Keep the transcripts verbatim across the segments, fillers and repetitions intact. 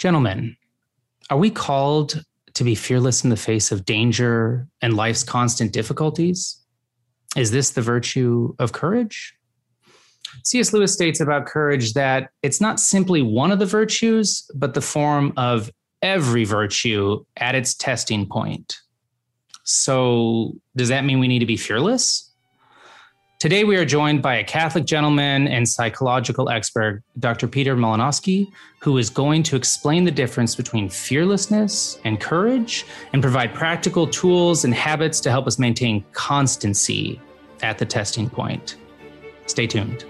Gentlemen, are we called to be fearless in the face of danger and life's constant difficulties? Is this the virtue of courage? C S. Lewis states about courage that it's not simply one of the virtues, but the form of every virtue at its testing point. So does that mean we need to be fearless? Today, we are joined by a Catholic gentleman and psychological expert, Doctor Peter Malinoski, who is going to explain the difference between fearlessness and courage and provide practical tools and habits to help us maintain constancy at the testing point. Stay tuned.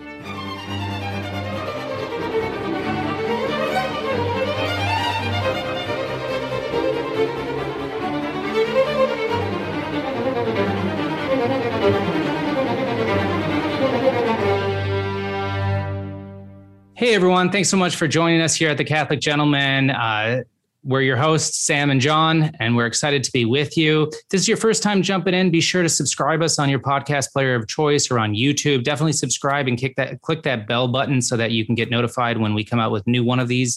Hey, everyone. Thanks so much for joining us here at the Catholic Gentleman. Uh, we're your hosts, Sam and John, and we're excited to be with you. If this is your first time jumping in, be sure to subscribe us on your podcast player of choice or on YouTube. Definitely subscribe and click that, click that bell button so that you can get notified when we come out with new one of these.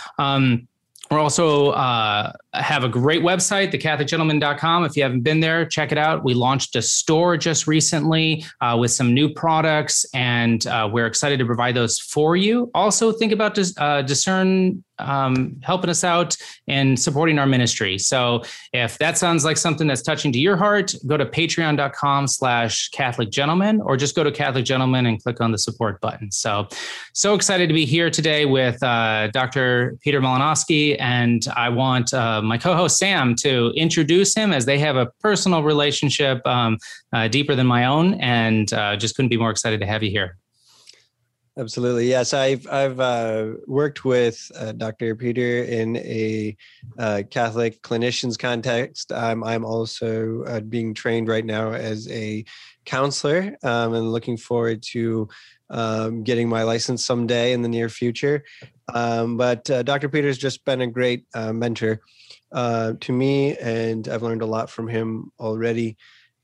Um, We're also uh, have a great website, the catholic gentleman dot com. If you haven't been there, check it out. We launched a store just recently uh, with some new products, and uh, we're excited to provide those for you. Also, think about dis- uh, Discern um, helping us out and supporting our ministry. So if that sounds like something that's touching to your heart, go to patreon dot com slash Catholic Gentleman, or just go to Catholic Gentleman and click on the support button. So, so excited to be here today with uh, Doctor Peter Malinoski. And I want uh, my co-host Sam to introduce him, as they have a personal relationship um, uh, deeper than my own, and uh, just couldn't be more excited to have you here. Absolutely. Yes, I've I've uh, worked with uh, Doctor Peter in a uh, Catholic clinician's context. Um, I'm also uh, being trained right now as a counselor, um, and looking forward to um, getting my license someday in the near future. Um, but uh, Doctor Peter's just been a great uh, mentor uh, to me, and I've learned a lot from him already.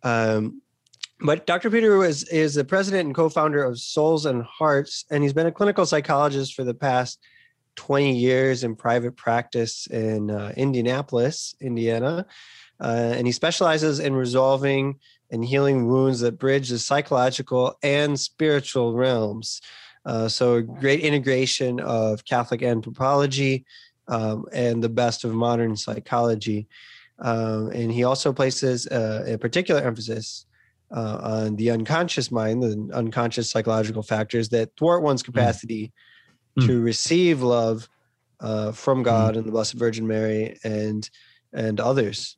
Um, But Doctor Peter was, is the president and co-founder of Souls and Hearts, and he's been a clinical psychologist for the past twenty years in private practice in uh, Indianapolis, Indiana. Uh, and he specializes in resolving and healing wounds that bridge the psychological and spiritual realms. Uh, so a great integration of Catholic anthropology um, and the best of modern psychology. Um, and he also places uh, a particular emphasis Uh, on the unconscious mind, the unconscious psychological factors that thwart one's capacity mm. to receive love uh, from God mm. and the Blessed Virgin Mary and and others.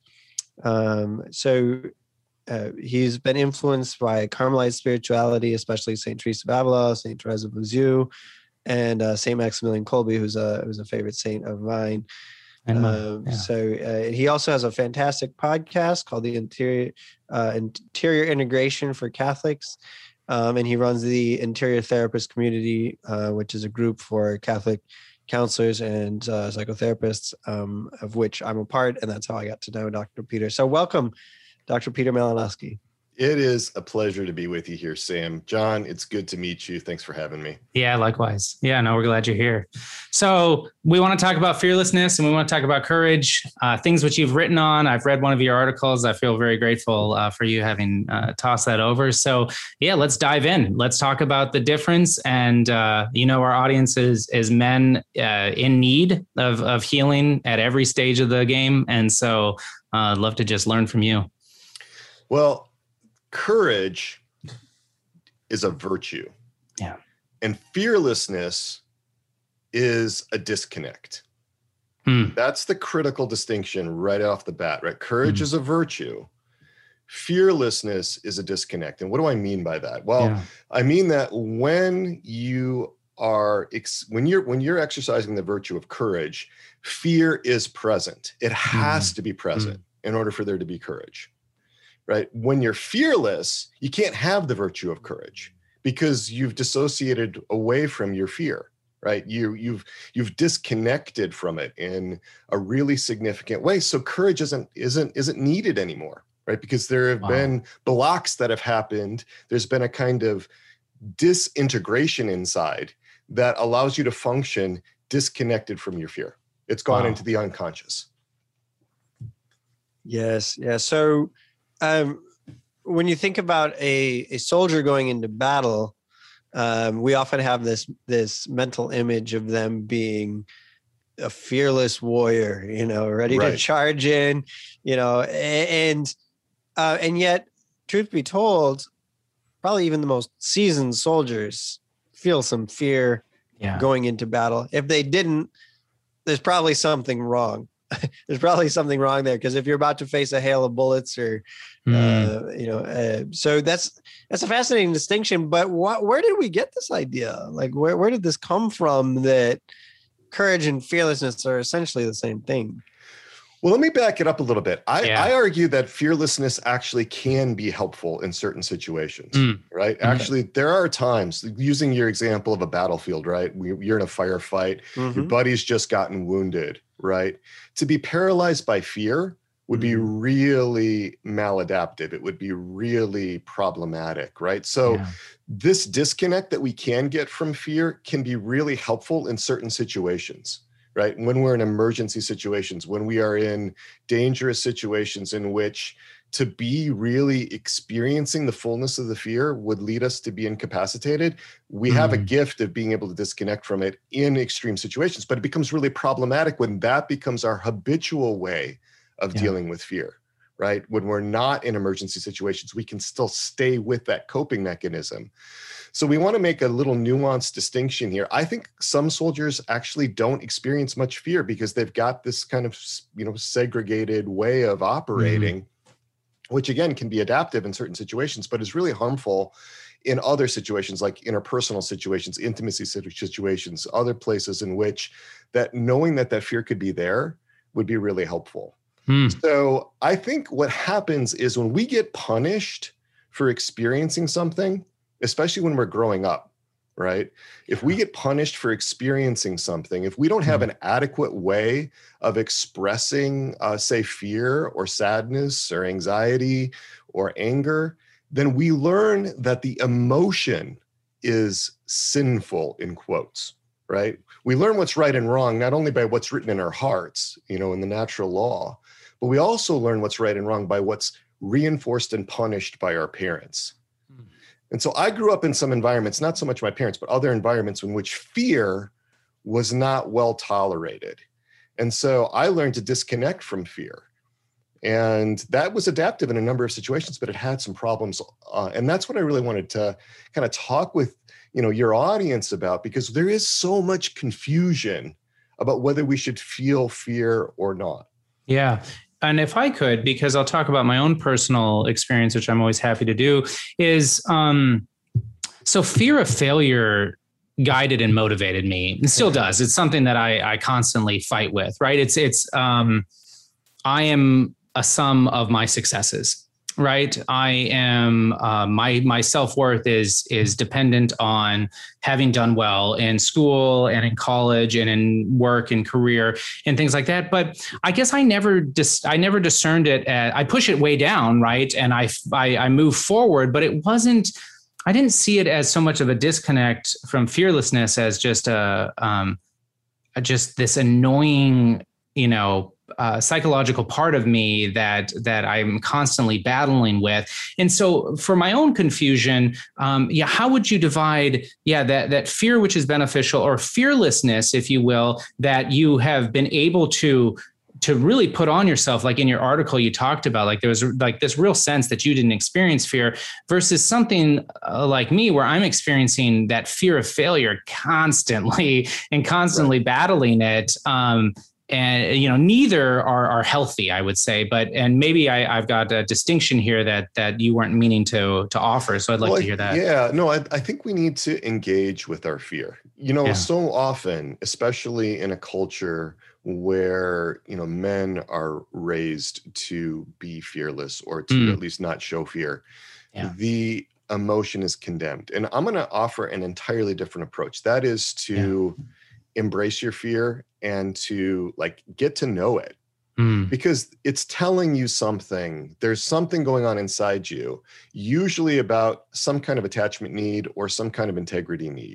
Um, so uh, he's been influenced by Carmelite spirituality, especially Saint Teresa of Avila, Saint Therese of Lisieux, and uh, Saint Maximilian Kolbe, who's a who's a favorite saint of mine. And um, yeah. So uh, he also has a fantastic podcast called the Interior uh, Interior Integration for Catholics, um, and he runs the Interior Therapist Community, uh, which is a group for Catholic counselors and uh, psychotherapists, um, of which I'm a part, and that's how I got to know Doctor Peter. So welcome, Doctor Peter Malinoski. It is a pleasure to be with you here, Sam. John, it's good to meet you. Thanks for having me. Yeah, likewise. Yeah, no, we're glad you're here. So we want to talk about fearlessness, and we want to talk about courage, uh, things which you've written on. I've read one of your articles. I feel very grateful uh, for you having uh, tossed that over. So yeah, let's dive in. Let's talk about the difference. And, uh, you know, our audience is, is men uh, in need of, of healing at every stage of the game. And so uh, I'd love to just learn from you. Well, courage is a virtue. Yeah. And fearlessness is a disconnect. Hmm. That's the critical distinction right off the bat, right? Courage Hmm. is a virtue. Fearlessness is a disconnect. And what do I mean by that? Well, Yeah. I mean that when you are, ex- when you're, when you're exercising the virtue of courage, fear is present. It has Hmm. to be present hmm. in order for there to be courage. Right? When you're fearless, you can't have the virtue of courage because you've dissociated away from your fear, right? You, you've, you've disconnected from it in a really significant way. So courage isn't, isn't, isn't needed anymore, right? Because there have Wow. been blocks that have happened. There's been a kind of disintegration inside that allows you to function disconnected from your fear. It's gone Wow. into the unconscious. Yes. Yeah. So um, when you think about a, a soldier going into battle, um, we often have this this mental image of them being a fearless warrior, you know, ready Right. to charge in, you know, a- and uh, and yet, truth be told, probably even the most seasoned soldiers feel some fear Yeah. going into battle. If they didn't, there's probably something wrong. There's probably something wrong there, because if you're about to face a hail of bullets, or Mm. uh, you know, uh, so that's that's a fascinating distinction. But what, where did we get this idea? Like, where where did this come from, that courage and fearlessness are essentially the same thing? Well, let me back it up a little bit. I, Yeah. I argue that fearlessness actually can be helpful in certain situations, Mm. right? Okay. Actually, there are times, using your example of a battlefield, right? We- You're in a firefight, your Mhm. buddy's just gotten wounded, right? To be paralyzed by fear would be Mhm. really maladaptive. It would be really problematic, right? So Yeah. this disconnect that we can get from fear can be really helpful in certain situations, right? When we're in emergency situations, when we are in dangerous situations in which to be really experiencing the fullness of the fear would lead us to be incapacitated, we have a Mm. gift of being able to disconnect from it in extreme situations. But it becomes really problematic when that becomes our habitual way of Yeah. dealing with fear, right? When we're not in emergency situations, we can still stay with that coping mechanism. So we want to make a little nuanced distinction here. I think some soldiers actually don't experience much fear because they've got this kind of, you know, segregated way of operating, mm-hmm. which again can be adaptive in certain situations, but is really harmful in other situations, like interpersonal situations, intimacy situations, other places in which that knowing that that fear could be there would be really helpful. Mm. So I think what happens is when we get punished for experiencing something, especially when we're growing up, right? If we get punished for experiencing something, if we don't have an adequate way of expressing, uh, say, fear or sadness or anxiety or anger, then we learn that the emotion is sinful, in quotes, right? We learn what's right and wrong, not only by what's written in our hearts, you know, in the natural law, but we also learn what's right and wrong by what's reinforced and punished by our parents. And so I grew up in some environments, not so much my parents, but other environments in which fear was not well tolerated. And so I learned to disconnect from fear. And that was adaptive in a number of situations, but it had some problems. Uh, and that's what I really wanted to kind of talk with, you know, your audience about, because there is so much confusion about whether we should feel fear or not. Yeah. And if I could, because I'll talk about my own personal experience, which I'm always happy to do, is um, so fear of failure guided and motivated me, and still does. It's something that I, I constantly fight with, right? It's, it's, um, I am a sum of my successes, right? I am, uh, my, my self-worth is, is dependent on having done well in school and in college and in work and career and things like that. But I guess I never dis- I never discerned it as, I push it way down, right? And I, I, I move forward, but it wasn't, I didn't see it as so much of a disconnect from fearlessness as just a, um, just this annoying, you know, uh, psychological part of me that that I'm constantly battling with. And so for my own confusion, um, yeah, how would you divide, yeah, that that fear which is beneficial, or fearlessness, if you will, that you have been able to to really put on yourself, like in your article you talked about, like there was like this real sense that you didn't experience fear, versus something uh, like me, where I'm experiencing that fear of failure constantly and constantly right. battling it. Um, And, you know, neither are, are healthy, I would say. But and maybe I, I've got a distinction here that that you weren't meaning to to offer. So I'd like well, to hear that. Yeah, no, I, I think we need to engage with our fear. You know, yeah. so often, especially in a culture where, you know, men are raised to be fearless or to mm. at least not show fear, yeah. the emotion is condemned. And I'm going to offer an entirely different approach. That is to yeah. embrace your fear and to like get to know it mm. because it's telling you something. There's something going on inside you, usually about some kind of attachment need or some kind of integrity need,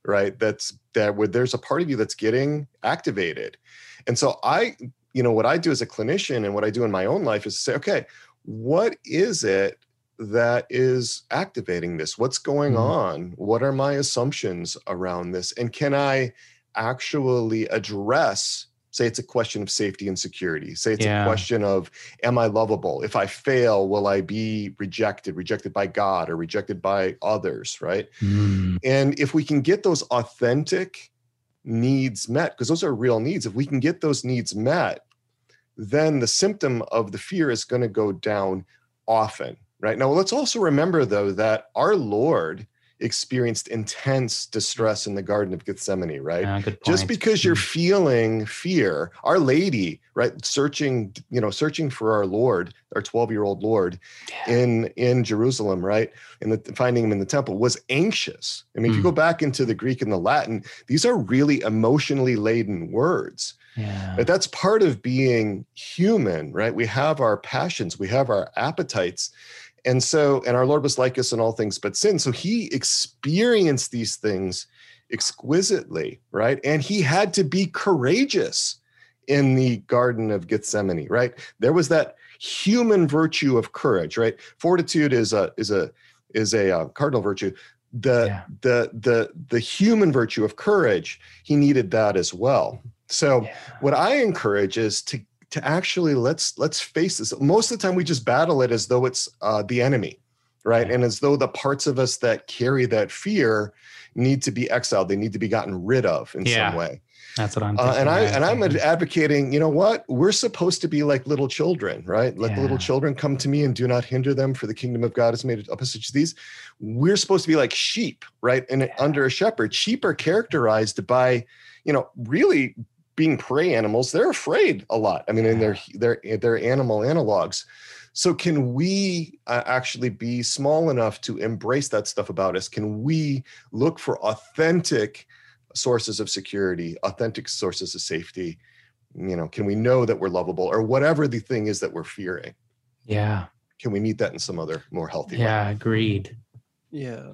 right? That's that where there's a part of you that's getting activated. And so I, you know, what I do as a clinician and what I do in my own life is say, okay, what is it that is activating this? What's going mm-hmm. on? What are my assumptions around this? And can I actually address, say it's a question of safety and security. Say it's yeah. a question of, am I lovable? If I fail, will I be rejected, rejected by God or rejected by others, right? Mm. And if we can get those authentic needs met, because those are real needs, if we can get those needs met, then the symptom of the fear is going to go down often, right? Now, let's also remember, though, that our Lord experienced intense distress in the Garden of Gethsemane, right? Yeah, good point. Just because you're feeling fear, Our Lady, right, searching, you know, searching for our Lord, our twelve-year-old Lord yeah. in, in Jerusalem, right? And the, finding him in the temple was anxious. I mean, mm. if you go back into the Greek and the Latin, these are really emotionally laden words. Yeah. But that's part of being human, right? We have our passions, we have our appetites. And so, and our Lord was like us in all things but sin. So he experienced these things exquisitely, right? And he had to be courageous in the Garden of Gethsemane, right? There was that human virtue of courage, right? Fortitude is a is a is a uh, cardinal virtue. The yeah. the the the human virtue of courage, he needed that as well. So, yeah. what I encourage is to to actually let's let's face this. Most of the time we just battle it as though it's uh, the enemy, right? Yeah. And as though the parts of us that carry that fear need to be exiled. They need to be gotten rid of in yeah. some way. That's what I'm thinking. Uh, and I and I'm advocating, you know what? We're supposed to be like little children, right? Let yeah. the little children come to me and do not hinder them, for the kingdom of God is made opposite to these. We're supposed to be like sheep, right? And yeah. under a shepherd, sheep are characterized by, you know, really being prey animals. They're afraid a lot. I mean, and they're they're they're animal analogs. So can we uh, actually be small enough to embrace that stuff about us? Can we look for authentic sources of security, authentic sources of safety? You know, can we know that we're lovable, or whatever the thing is that we're fearing? Yeah. Can we meet that in some other more healthy yeah, way? Agreed. Yeah.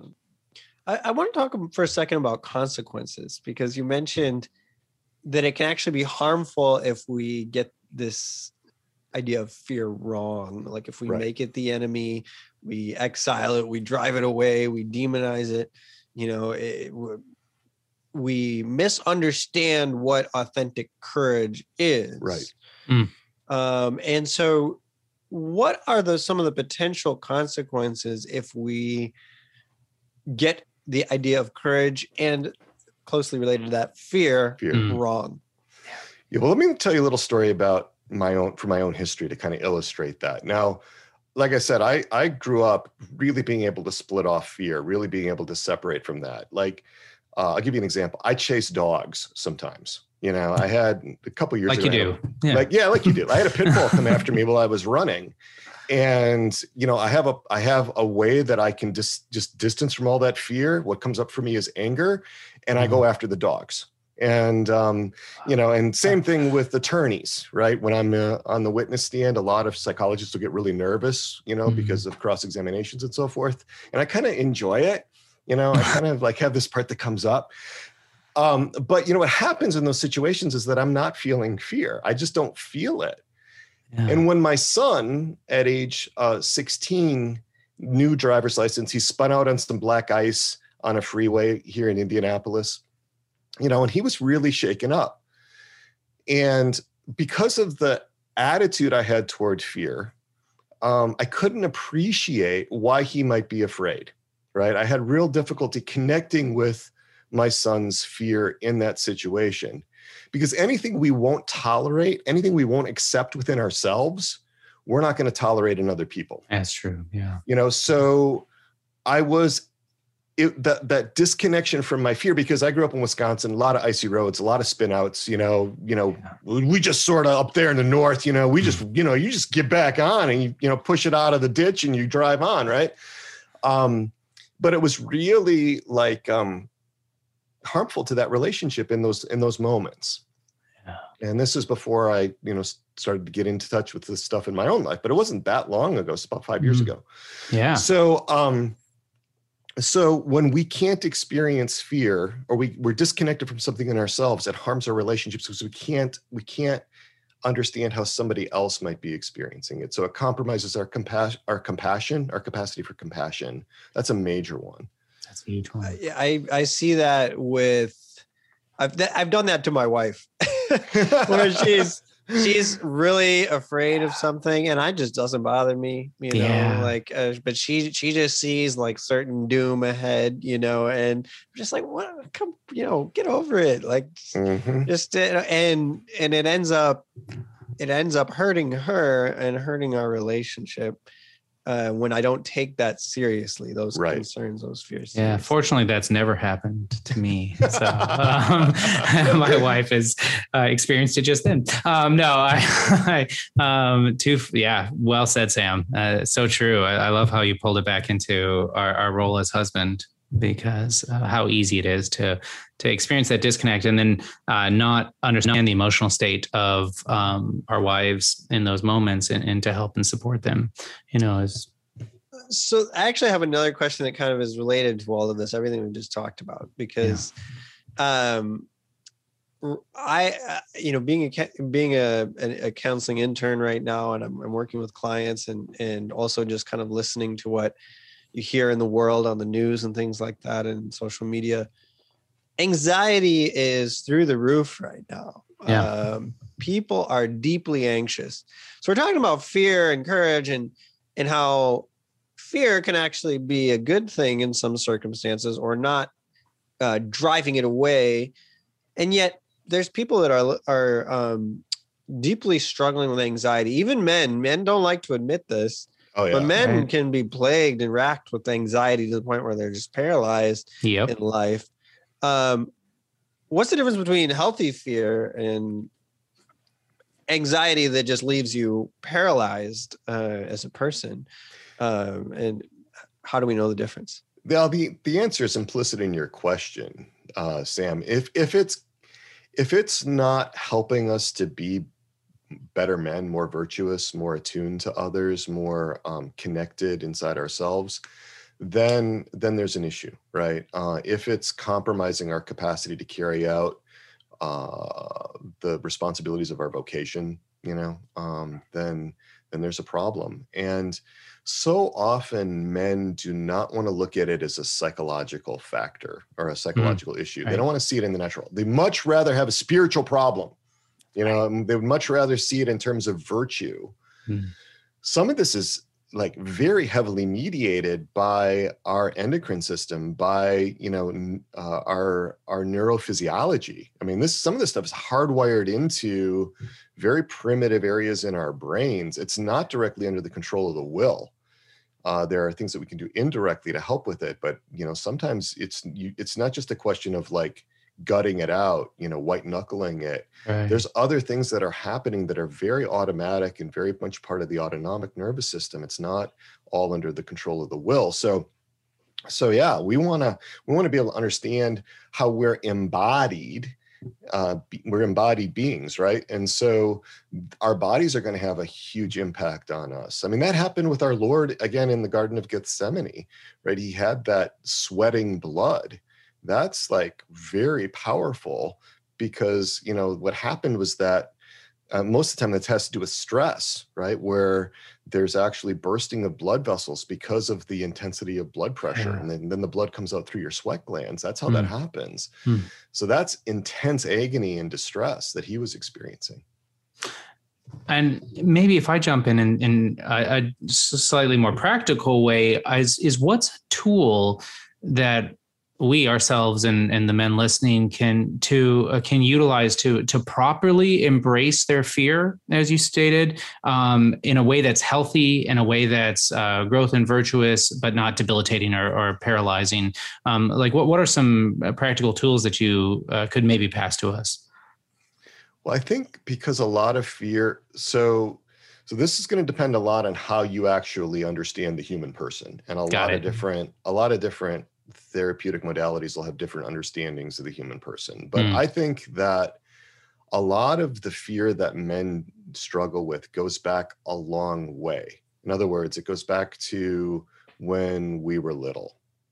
I, I want to talk for a second about consequences, because you mentioned that it can actually be harmful if we get this idea of fear wrong. Like if we right. make it the enemy, we exile it, we drive it away, we demonize it, you know, it, we misunderstand what authentic courage is. Right. Mm. Um, and so what are the some of the potential consequences if we get the idea of courage and closely related to that fear, fear. wrong? Yeah, well, let me tell you a little story about my own, from my own history to kind of illustrate that. Now, like I said, I, I grew up really being able to split off fear, really being able to separate from that. Like, uh, I'll give you an example. I chase dogs sometimes. You know, I had a couple years like ago. you do. Yeah. Like, yeah, like you do. I had a pit bull come after me while I was running. And, you know, I have a, I have a way that I can just, just distance from all that fear. What comes up for me is anger, and mm-hmm. I go after the dogs. And, um, you know, and same thing with attorneys, right? When I'm uh, on the witness stand, a lot of psychologists will get really nervous, you know, mm-hmm. because of cross-examinations and so forth. And I kind of enjoy it. You know, I kind of like have this part that comes up. Um, but, you know, what happens in those situations is that I'm not feeling fear. I just don't feel it. Yeah. And when my son at age uh, sixteen, new driver's license, he spun out on some black ice on a freeway here in Indianapolis, you know, and he was really shaken up. And because of the attitude I had toward fear, um, I couldn't appreciate why he might be afraid, right? I had real difficulty connecting with my son's fear in that situation, because anything we won't tolerate, anything we won't accept within ourselves, we're not going to tolerate in other people. That's true. Yeah. You know, so I was it, that, that disconnection from my fear, because I grew up in Wisconsin, a lot of icy roads, a lot of spin outs, you know, you know, yeah. we just sort of up there in the north, you know, we just, you know, you just get back on and you, you know, push it out of the ditch and you drive on. Right. Um, but it was really like, um, harmful to that relationship in those, in those moments. Yeah. And this is before I, you know, started to get into touch with this stuff in my own life, but it wasn't that long ago. It's about five mm-hmm. years ago. Yeah. So, um, So when we can't experience fear, or we, we're disconnected from something in ourselves that harms our relationships, because we can't, we can't understand how somebody else might be experiencing it. So it compromises our compassion, our compassion, our capacity for compassion. That's a major one. That's a huge one. I, I, I see that with, I've, I've done that to my wife where she's, she's really afraid of something and I just doesn't bother me, you know, Yeah. like, uh, but she, she just sees like certain doom ahead, you know, and I'm just like, what, come, you know, get over it. Like Mm-hmm. just, uh, and, and it ends up, it ends up hurting her and hurting our relationship. Uh, when I don't take that seriously, those Right. concerns, those fears. Yeah, seriously. fortunately, that's never happened to me. So um, my wife has uh, experienced it just then. Um, no, I, I um, too, yeah, well said, Sam. Uh, so true. I, I love how you pulled it back into our, our role as husband, because uh, how easy it is to to experience that disconnect and then uh, not understand the emotional state of um, our wives in those moments, and, and to help and support them, you know, is So I actually have another question that kind of is related to all of this, everything we just talked about, because yeah. um, I, uh, you know, being a being a, a counseling intern right now, and I'm, I'm working with clients, and and also just kind of listening to what you hear in the world on the news and things like that, and social media. Anxiety is through the roof right now. Yeah. Um, people are deeply anxious. So we're talking about fear and courage, and and how fear can actually be a good thing in some circumstances, or not uh, driving it away. And yet there's people that are, are um, deeply struggling with anxiety. Even men, men don't like to admit this, Oh, yeah. but men Right. can be plagued and racked with anxiety to the point where they're just paralyzed Yep. in life. Um, what's the difference between healthy fear and anxiety that just leaves you paralyzed uh, as a person? Um, and how do we know the difference? Well, the, the answer is implicit in your question, uh, Sam. If if it's if it's not helping us to be better men, more virtuous, more attuned to others, more um, connected inside ourselves, then then there's an issue, right? Uh, if it's compromising our capacity to carry out uh, the responsibilities of our vocation, you know, um, then then there's a problem. And so often men do not want to look at it as a psychological factor or a psychological mm, issue. Right. They don't want to see it in the natural. They much rather have a spiritual problem. You know, right. They would much rather see it in terms of virtue. Mm. Some of this is like very heavily mediated by our endocrine system, by, you know, uh, our, our neurophysiology. I mean, this, some of this stuff is hardwired into very primitive areas in our brains. It's not directly under the control of the will. Uh, there are things that we can do indirectly to help with it, but, you know, sometimes it's, you, it's not just a question of like gutting it out, you know, white knuckling it. Right. There's other things that are happening that are very automatic and very much part of the autonomic nervous system. It's not all under the control of the will. So, so yeah, we want to, we want to be able to understand how we're embodied. Uh, we're embodied beings, right? And so our bodies are going to have a huge impact on us. I mean, that happened with our Lord, again, in the Garden of Gethsemane, right? He had that sweating blood. That's like very powerful, because, you know, what happened was that uh, most of the time that has to do with stress, right? Where there's actually bursting of blood vessels because of the intensity of blood pressure. Yeah. And then, then the blood comes out through your sweat glands. That's how mm. that happens. Mm. So that's intense agony and distress that he was experiencing. And maybe if I jump in in, in a, a slightly more practical way, is, is what's a tool that we ourselves and, and the men listening can to uh, can utilize to to properly embrace their fear, as you stated, um, in a way that's healthy, in a way that's uh, growth and virtuous, but not debilitating or, or paralyzing. Um, like what what are some practical tools that you uh, could maybe pass to us? Well, I think because a lot of fear, so so this is going to depend a lot on how you actually understand the human person, and a Got lot it. of different a lot of different. therapeutic modalities will have different understandings of the human person. But mm. I think that a lot of the fear that men struggle with goes back a long way. In other words, it goes back to when we were little.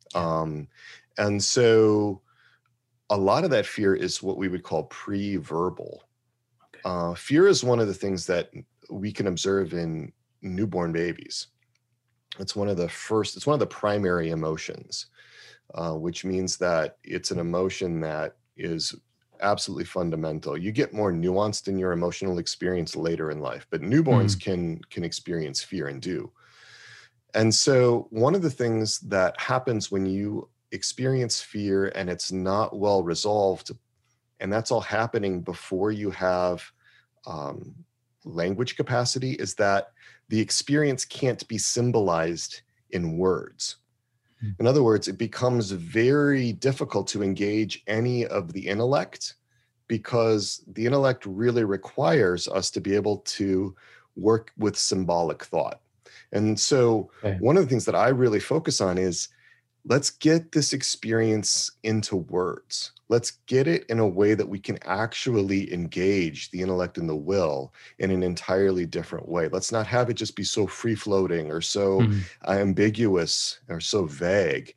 Um, and so a lot of that fear is what we would call pre-verbal. Okay. Uh, fear is one of the things that we can observe in newborn babies. It's one of the first, it's one of the primary emotions, uh, which means that it's an emotion that is absolutely fundamental. You get more nuanced in your emotional experience later in life, but newborns mm. can, can experience fear and do. And so one of the things that happens when you experience fear and it's not well resolved, and that's all happening before you have um, language capacity, is that the experience can't be symbolized in words. In other words, it becomes very difficult to engage any of the intellect, because the intellect really requires us to be able to work with symbolic thought. And so okay. one of the things that I really focus on is, let's get this experience into words. Let's get it in a way that we can actually engage the intellect and the will in an entirely different way. Let's not have it just be so free-floating or so mm-hmm. ambiguous or so vague.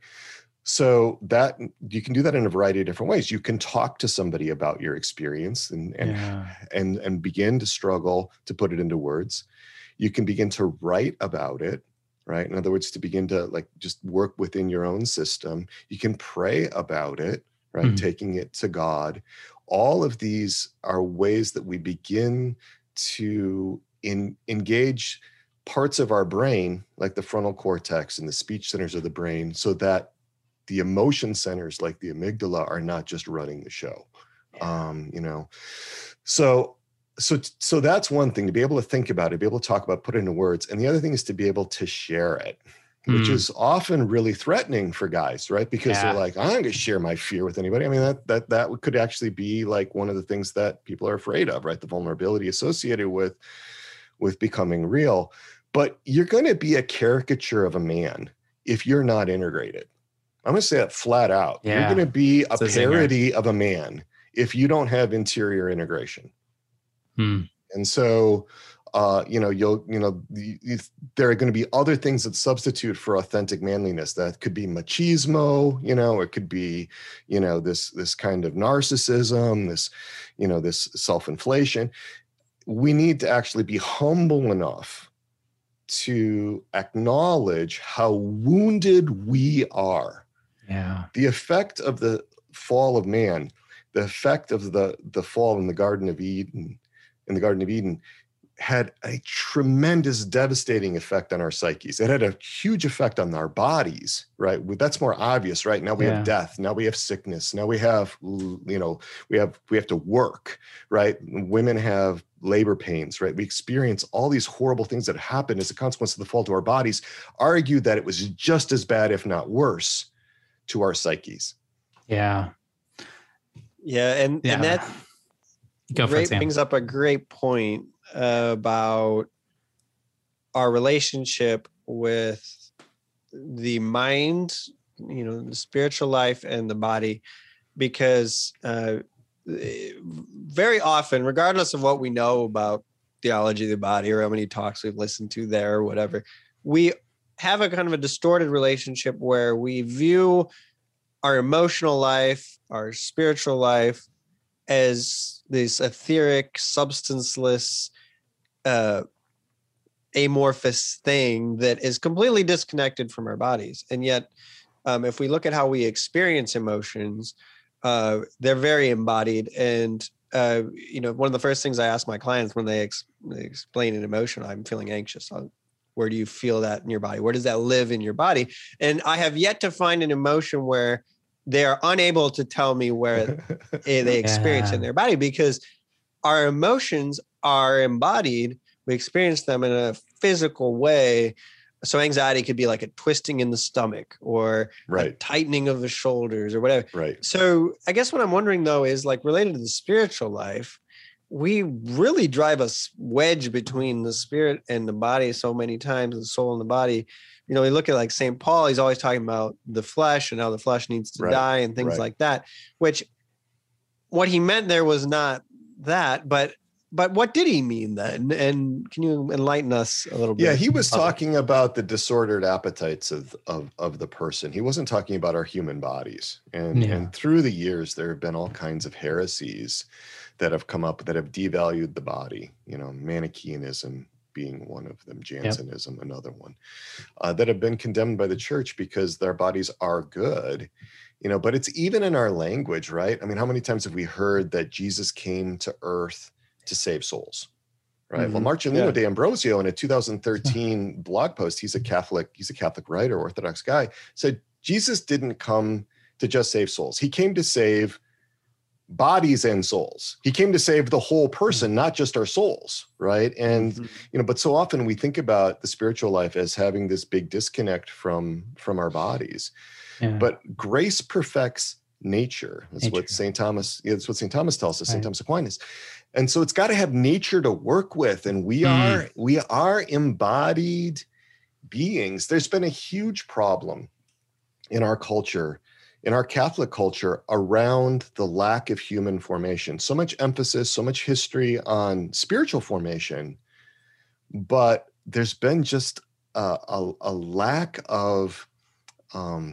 So that you can do that in a variety of different ways. You can talk to somebody about your experience and and yeah. and, and begin to struggle to put it into words. You can begin to write about it. Right. In other words, to begin to like just work within your own system. You can pray about it, right? Mm-hmm. Taking it to God. All of these are ways that we begin to in, engage parts of our brain, like the frontal cortex and the speech centers of the brain, so that the emotion centers, like the amygdala, are not just running the show. Yeah. Um, you know, so So, so that's one thing, to be able to think about it, be able to talk about, put it into words. And the other thing is to be able to share it, which mm. is often really threatening for guys, right? Because yeah. they're like, I'm not going to share my fear with anybody. I mean, that, that, that could actually be like one of the things that people are afraid of, right? The vulnerability associated with, with becoming real. But you're going to be a caricature of a man if you're not integrated. I'm going to say that flat out. Yeah. You're going to be a it's parody a of a man if you don't have interior integration. Hmm. And so, uh, you know, you'll, you know, you, you, there are going to be other things that substitute for authentic manliness. That could be machismo, you know, it could be, you know, this, this kind of narcissism, this, you know, this self-inflation. We need to actually be humble enough to acknowledge how wounded we are. Yeah. The effect of the fall of man, the effect of the, the fall in the Garden of Eden, in the Garden of Eden, had a tremendous, devastating effect on our psyches. It had a huge effect on our bodies, right? That's more obvious, right? Now we yeah. have death. Now we have sickness. Now we have, you know, we have, we have to work, right? Women have labor pains, right? We experience all these horrible things that happen as a consequence of the fall to our bodies. Argue that it was just as bad, if not worse, to our psyches. Yeah. Yeah. And, yeah. and that, Go for great it, Sam. brings up a great point uh, about our relationship with the mind, you know, the spiritual life and the body, because uh, very often, regardless of what we know about theology of the body or how many talks we've listened to there or whatever, we have a kind of a distorted relationship where we view our emotional life, our spiritual life, as this etheric, substanceless, uh, amorphous thing that is completely disconnected from our bodies. And yet, um, if we look at how we experience emotions, uh, they're very embodied. And, uh, you know, one of the first things I ask my clients when they, ex- they explain an emotion, I'm feeling anxious. I'll, where do you feel that in your body? Where does that live in your body? And I have yet to find an emotion where they are unable to tell me where they experience yeah. in their body, because our emotions are embodied. We experience them in a physical way. So anxiety could be like a twisting in the stomach or right. a tightening of the shoulders or whatever. Right. So I guess what I'm wondering though is, like, related to the spiritual life, we really drive a wedge between the spirit and the body so many times, the soul and the body. You know, we look at like Saint Paul, he's always talking about the flesh and how the flesh needs to right. die and things right. like that, which what he meant there was not that, but but what did he mean then? And can you enlighten us a little bit? Yeah, he was talking about the disordered appetites of, of, of the person. He wasn't talking about our human bodies. And, yeah. and through the years, there have been all kinds of heresies that have come up that have devalued the body, you know, Manichaeanism being one of them, Jansenism, yep. another one, uh, that have been condemned by the church because their bodies are good, you know, but it's even in our language, right? I mean, how many times have we heard that Jesus came to earth to save souls, right? Mm-hmm. Well, Marcellino yeah. D'Ambrosio in a two thousand thirteen blog post, he's a Catholic, he's a Catholic writer, Orthodox guy, said Jesus didn't come to just save souls. He came to save bodies and souls. He came to save the whole person, not just our souls, right? And mm-hmm. you know, but so often we think about the spiritual life as having this big disconnect from from our bodies. Yeah. But grace perfects nature. That's nature. what Saint Thomas. That's what Saint Thomas tells us. Right. Saint Thomas Aquinas. And so it's got to have nature to work with, and we mm. are we are embodied beings. There's been a huge problem in our culture, in our Catholic culture, around the lack of human formation. So much emphasis, so much history on spiritual formation, but there's been just a, a, a lack of um,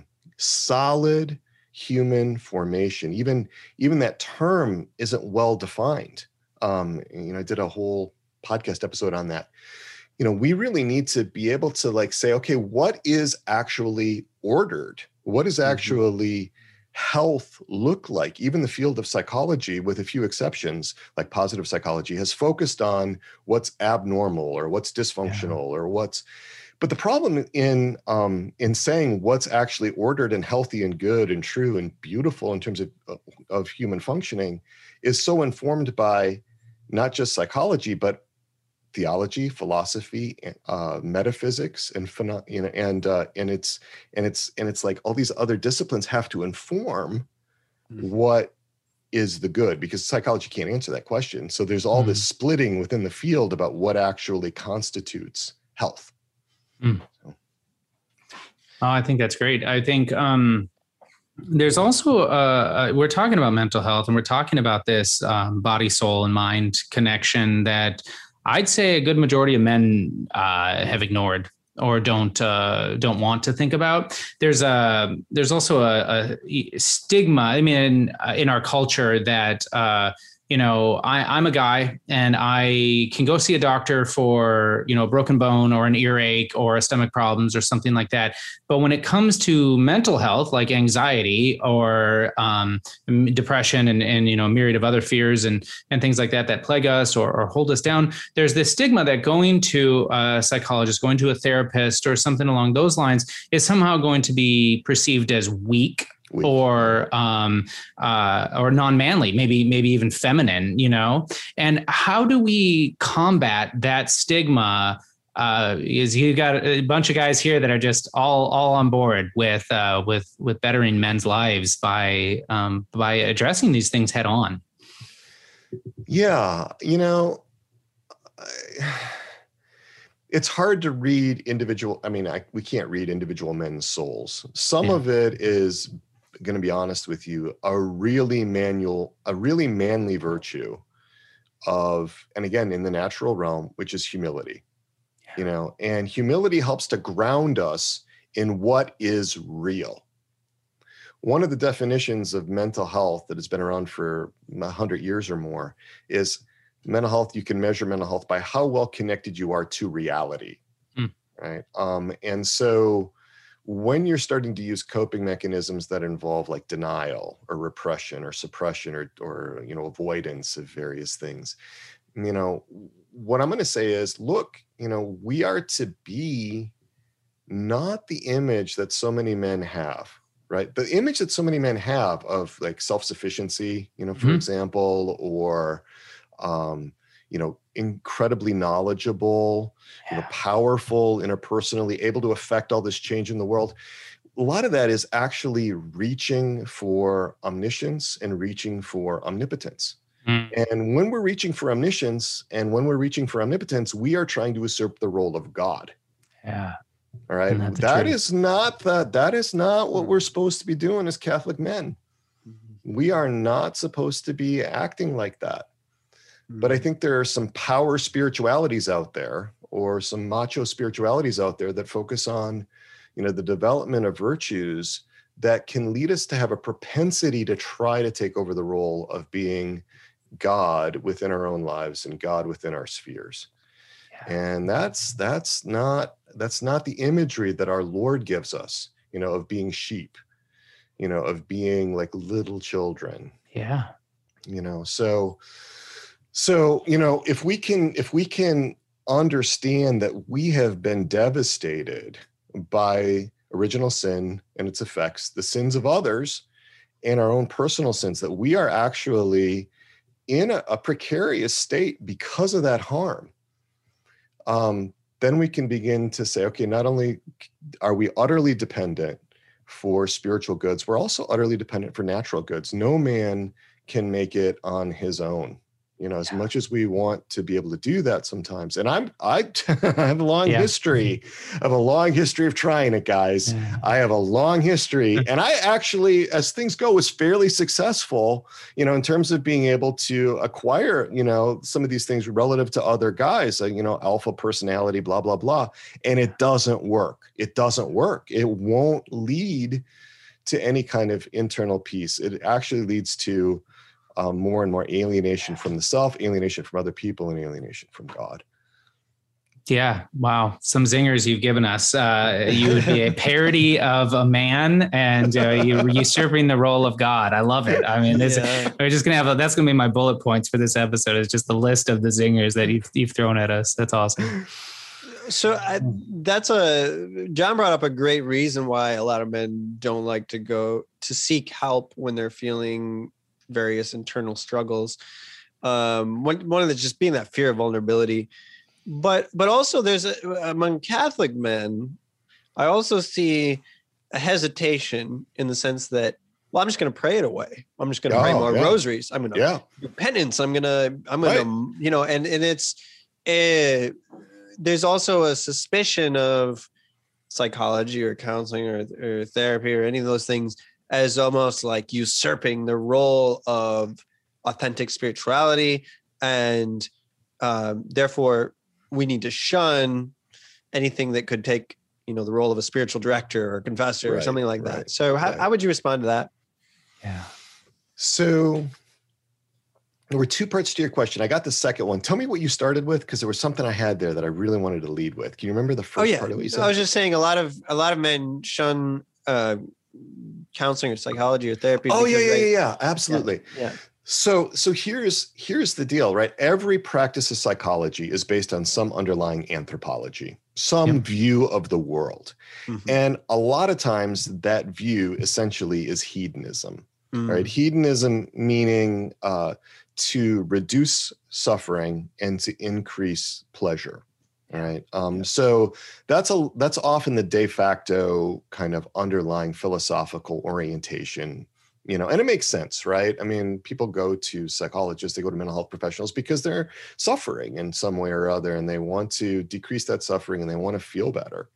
solid human formation. Even even that term isn't well defined. Um, you know, I did a whole podcast episode on that. You know, we really need to be able to like say, okay, what is actually ordered? What does actually mm-hmm. health look like? Even the field of psychology, with a few exceptions, like positive psychology, has focused on what's abnormal or what's dysfunctional yeah. or what's. But the problem in um, in saying what's actually ordered and healthy and good and true and beautiful in terms of of human functioning is so informed by not just psychology, but theology, philosophy, uh, metaphysics, and you know, and uh, and it's and it's and it's like all these other disciplines have to inform mm-hmm. what is the good, because psychology can't answer that question. So there's all mm-hmm. this splitting within the field about what actually constitutes health. Mm. So. Oh, I think that's great. I think um, there's also, uh, uh, we're talking about mental health, and we're talking about this um, body, soul, and mind connection that I'd say a good majority of men uh, have ignored or don't uh, don't want to think about. There's a there's also a, a stigma. I mean, in, uh, in our culture that. Uh, You know, I, I'm a guy and I can go see a doctor for, you know, a broken bone or an earache or a stomach problems or something like that. But when it comes to mental health, like anxiety or um, depression and, and, you know, a myriad of other fears and, and things like that, that plague us or, or hold us down, there's this stigma that going to a psychologist, going to a therapist or something along those lines is somehow going to be perceived as weak. Weak. Or um, uh, or non-manly, maybe maybe even feminine, you know. And how do we combat that stigma? Uh, is you got a bunch of guys here that are just all all on board with uh, with with bettering men's lives by um, by addressing these things head on. Yeah, you know. I... It's hard to read individual. I mean, I, we can't read individual men's souls. Some yeah. of it is, going to be honest with you, a really manual, a really manly virtue of, and again, in the natural realm, which is humility, yeah. you know, and humility helps to ground us in what is real. One of the definitions of mental health that has been around for a hundred years or more is mental health. You can measure mental health by how well connected you are to reality. Mm. Right. Um, and so when you're starting to use coping mechanisms that involve like denial or repression or suppression or, or, you know, avoidance of various things, you know, what I'm going to say is, look, you know, we are to be not the image that so many men have, right? The image that so many men have of like self-sufficiency, you know, for mm-hmm. example, or, um, you know, incredibly knowledgeable, yeah. you know, powerful, interpersonally, able to affect all this change in the world. A lot of that is actually reaching for omniscience and reaching for omnipotence. Mm. And when we're reaching for omniscience and when we're reaching for omnipotence, we are trying to usurp the role of God. Yeah. All right. That is not the, that is not what we're supposed to be doing as Catholic men. We are not supposed to be acting like that. But I think there are some power spiritualities out there, or some macho spiritualities out there that focus on, you know, the development of virtues that can lead us to have a propensity to try to take over the role of being God within our own lives and God within our spheres. Yeah. And that's that's not that's not the imagery that our Lord gives us, you know, of being sheep, you know, of being like little children. Yeah. You know, so so, you know, if we can if we can understand that we have been devastated by original sin and its effects, the sins of others, and our own personal sins, that we are actually in a, a precarious state because of that harm, um, then we can begin to say, okay, not only are we utterly dependent for spiritual goods, we're also utterly dependent for natural goods. No man can make it on his own. You know, as yeah. much as we want to be able to do that sometimes. And I'm, I, I have a long yeah. history of a long history of trying it, guys. Yeah. I have a long history. And I actually, as things go, was fairly successful, you know, in terms of being able to acquire, you know, some of these things relative to other guys, like, you know, alpha personality, blah, blah, blah. And it doesn't work. It doesn't work. It won't lead to any kind of internal peace. It actually leads to Um, more and more alienation from the self, alienation from other people, and alienation from God. Yeah. Wow. Some zingers you've given us. Uh, you would be a parody of a man, and uh, you're usurping the role of God. I love it. I mean, this, yeah. we're just going to have, a, that's going to be my bullet points for this episode. It's just the list of the zingers that you've, you've thrown at us. That's awesome. So I, that's a, John brought up a great reason why a lot of men don't like to go to seek help when they're feeling various internal struggles. Um, one, one of the, just being that fear of vulnerability, but, but also there's a, among Catholic men, I also see a hesitation in the sense that, well, I'm just going to pray it away. I'm just going to oh, pray more yeah. rosaries. I'm going to yeah. do penance. I'm going to, I'm going right. to, you know, and, and it's, uh, there's also a suspicion of psychology or counseling or, or therapy or any of those things as almost like usurping the role of authentic spirituality. And um, therefore we need to shun anything that could take, you know, the role of a spiritual director or confessor right, or something like that. Right, so how, right. how would you respond to that? Yeah. So there were two parts to your question. I got the second one. Tell me what you started with, because there was something I had there that I really wanted to lead with. Can you remember the first oh, yeah. part of what you said? I was just saying a lot of, a lot of men shun uh, counseling or psychology or therapy. Oh yeah, yeah, they, yeah, yeah, absolutely. Yeah, yeah. So, so here's, here's the deal, right? Every practice of psychology is based on some underlying anthropology, some yep. view of the world. Mm-hmm. And a lot of times that view essentially is hedonism, mm. right? Hedonism meaning uh, to reduce suffering and to increase pleasure. Right. Um, so that's a that's often the de facto kind of underlying philosophical orientation, you know, and it makes sense, right? I mean, people go to psychologists, they go to mental health professionals because they're suffering in some way or other, and they want to decrease that suffering and they want to feel better.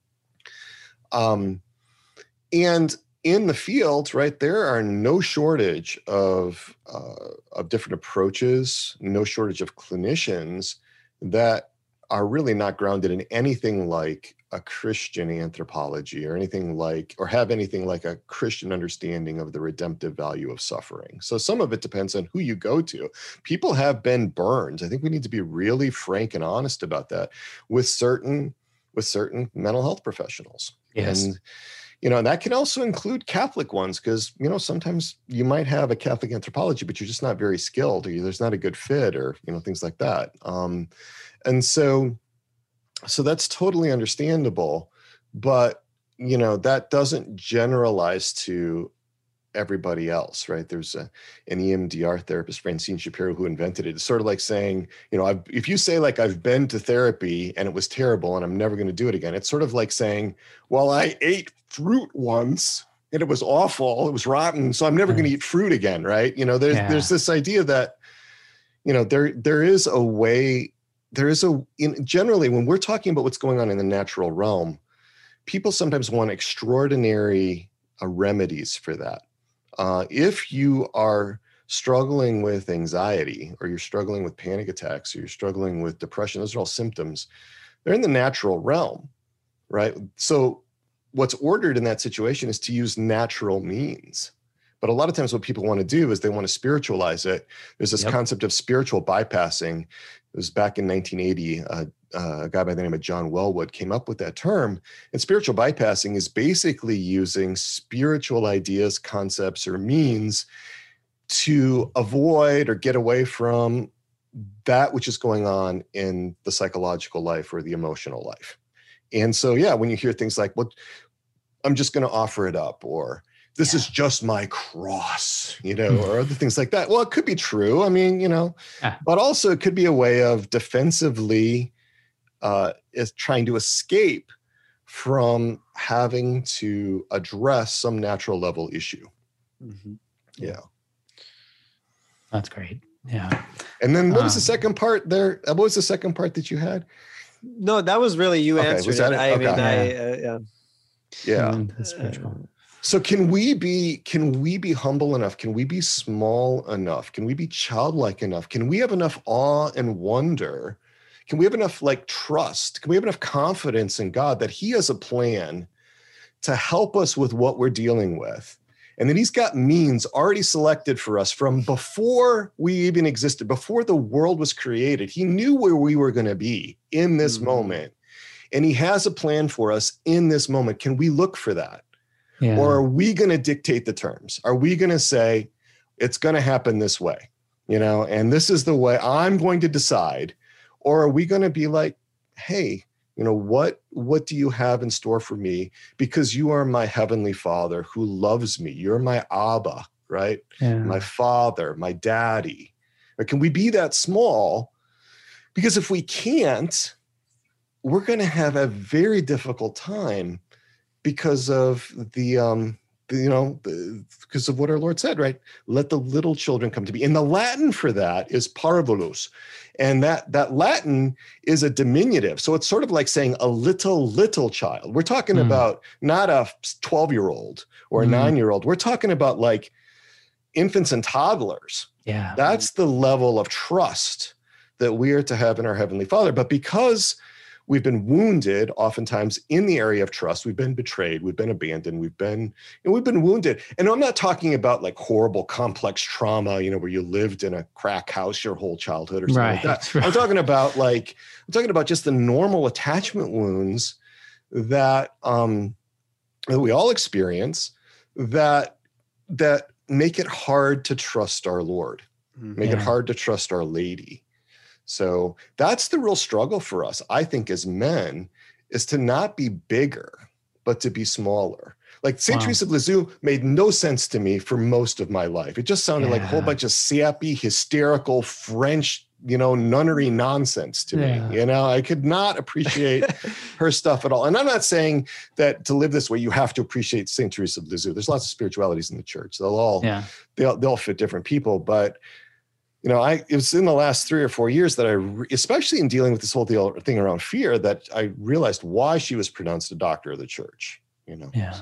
Um, and in the field, right, there are no shortage of uh, of different approaches, no shortage of clinicians that are really not grounded in anything like a Christian anthropology or anything like, or have anything like a Christian understanding of the redemptive value of suffering. So some of it depends on who you go to. People have been burned. I think we need to be really frank and honest about that with certain, with certain mental health professionals. Yes. And, you know, and that can also include Catholic ones, because, you know, sometimes you might have a Catholic anthropology, but you're just not very skilled, or there's not a good fit, or, you know, things like that. Um, And so, so that's totally understandable, but, you know, that doesn't generalize to everybody else, right? There's a, an E M D R therapist, Francine Shapiro, who invented it. It's sort of like saying, you know, I've, if you say like, I've been to therapy and it was terrible and I'm never going to do it again. It's sort of like saying, well, I ate fruit once and it was awful. It was rotten. So I'm never going to eat fruit again. Right. You know, there's, yeah. there's this idea that, you know, there, there is a way, There is a, in, generally, when we're talking about what's going on in the natural realm, people sometimes want extraordinary uh, remedies for that. Uh, if you are struggling with anxiety, or you're struggling with panic attacks, or you're struggling with depression, those are all symptoms. They're in the natural realm, right? So what's ordered in that situation is to use natural means. But a lot of times what people want to do is they want to spiritualize it. There's this yep. concept of spiritual bypassing. It was back in nineteen eighty, uh, uh, a guy by the name of John Wellwood came up with that term. And spiritual bypassing is basically using spiritual ideas, concepts, or means to avoid or get away from that which is going on in the psychological life or the emotional life. And so, yeah, when you hear things like, well, I'm just going to offer it up, or this yeah. is just my cross, you know, or other things like that. Well, it could be true. I mean, you know, yeah. but also it could be a way of defensively uh, is trying to escape from having to address some natural level issue. Mm-hmm. Yeah. That's great. Yeah. And then what was um, the second part there? What was the second part that you had? No, that was really you okay, answered was that it. it. I Okay. mean, I, uh, yeah. Yeah. That's spiritual. So can we be, can we be humble enough? Can we be small enough? Can we be childlike enough? Can we have enough awe and wonder? Can we have enough like trust? Can we have enough confidence in God that he has a plan to help us with what we're dealing with? And then he's got means already selected for us from before we even existed, before the world was created. He knew where we were going to be in this mm-hmm. moment. And he has a plan for us in this moment. Can we look for that? Yeah. Or are we going to dictate the terms? Are we going to say, it's going to happen this way, you know, and this is the way I'm going to decide? Or are we going to be like, hey, you know, what, what do you have in store for me? Because you are my heavenly Father who loves me. You're my Abba, right? Yeah. My father, my daddy. Or can we be that small? Because if we can't, we're going to have a very difficult time because of the, um, the you know, the, because of what our Lord said, right? Let the little children come to me. And the Latin for that is parvulus. And that, that Latin is a diminutive. So it's sort of like saying a little, little child. We're talking mm. about not a twelve-year-old or a mm. nine-year-old. We're talking about like infants and toddlers. Yeah. That's the level of trust that we are to have in our Heavenly Father. But because we've been wounded, oftentimes in the area of trust, we've been betrayed, we've been abandoned, we've been, and we've been wounded. And I'm not talking about like horrible, complex trauma, you know, where you lived in a crack house your whole childhood or something right, like that. Right. I'm talking about like, I'm talking about just the normal attachment wounds that, um, that we all experience that, that make it hard to trust our Lord, mm-hmm. make yeah. it hard to trust Our Lady. So that's the real struggle for us, I think, as men, is to not be bigger, but to be smaller. Like Saint wow. Teresa of Lisieux made no sense to me for most of my life. It just sounded yeah. like a whole bunch of sappy, hysterical French, you know, nunnery nonsense to yeah. me. You know, I could not appreciate her stuff at all. And I'm not saying that to live this way, you have to appreciate Saint Teresa of Lisieux. There's lots of spiritualities in the church. They'll all, yeah. they'll, they'll fit different people, but you know, I, it was in the last three or four years that I, re, especially in dealing with this whole deal, thing around fear, that I realized why she was pronounced a doctor of the church, you know? Yeah.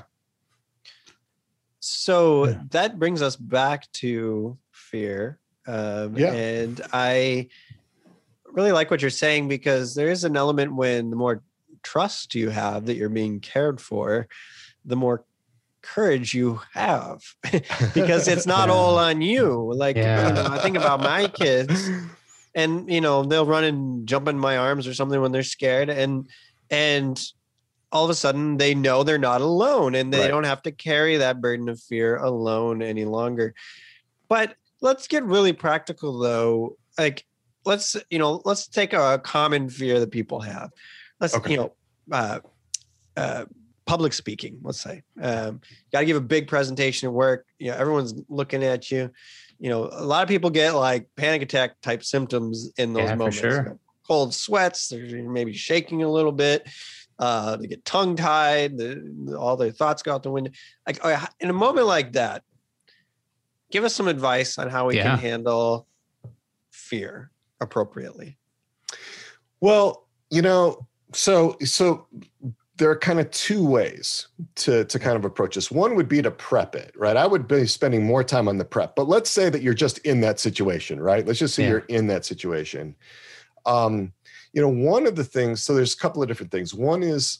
So yeah. that brings us back to fear. Um, yeah. And I really like what you're saying, because there is an element when the more trust you have that you're being cared for, the more courage you have, because it's not yeah. all on you. Like, yeah. you know, I think about my kids, and, you know, they'll run and jump in my arms or something when they're scared. And, and all of a sudden they know they're not alone, and they right. don't have to carry that burden of fear alone any longer. But let's get really practical though. Like, let's, you know, let's take a common fear that people have. Let's, okay. you know, uh, uh, public speaking, let's say. Um, got to give a big presentation at work. You know, everyone's looking at you. You know, a lot of people get like panic attack type symptoms in those yeah, moments. For sure. You know, cold sweats, they're maybe shaking a little bit. Uh, they get tongue tied. The, all their thoughts go out the window. Like, in a moment like that, give us some advice on how we yeah. can handle fear appropriately. Well, you know, so so. there are kind of two ways to, to kind of approach this. One would be to prep it, right? I would be spending more time on the prep, but let's say that you're just in that situation, right? Let's just say yeah. you're in that situation. Um, you know, one of the things, so there's a couple of different things. One is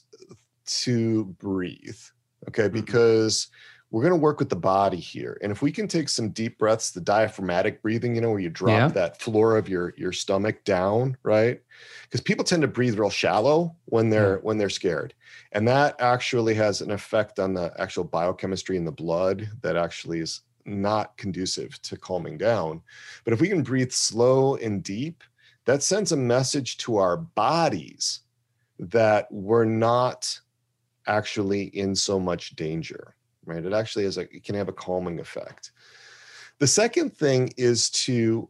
to breathe, okay? Because we're going to work with the body here. And if we can take some deep breaths, the diaphragmatic breathing, you know, where you drop yeah. that floor of your, your stomach down, right? Because people tend to breathe real shallow when they're, yeah. when they're scared. And that actually has an effect on the actual biochemistry in the blood that actually is not conducive to calming down. But if we can breathe slow and deep, that sends a message to our bodies that we're not actually in so much danger. Right? It actually has a, it can have a calming effect. The second thing is to